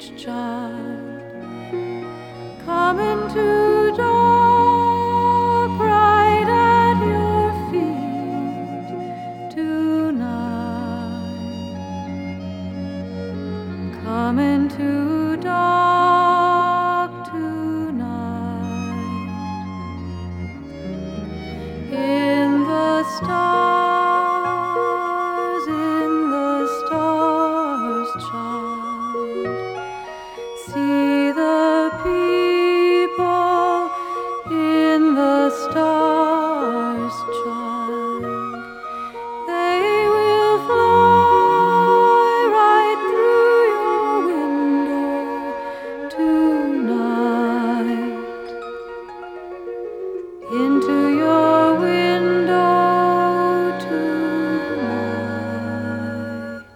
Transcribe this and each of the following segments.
each child. Come into dark right at your feet tonight. Come into dark tonight. In the stars, child, see the people in the stars, child. They will fly right through your window tonight, into your window tonight.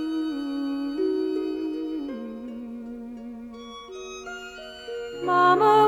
Mama